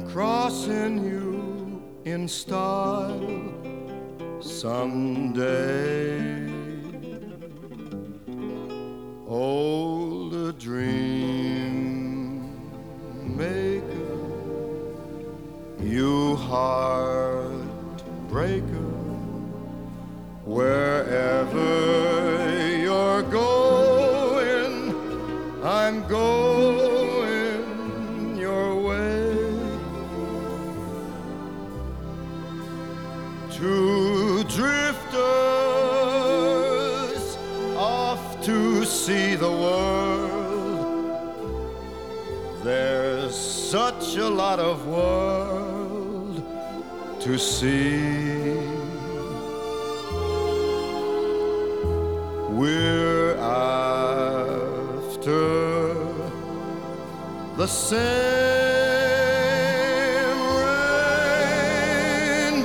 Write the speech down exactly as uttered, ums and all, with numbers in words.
crossing you in style someday. Old dream maker, you heartbreaker, wherever you're going, I'm going your way. Two drifters off to see the world. There's such a lot of world to see. We're after the same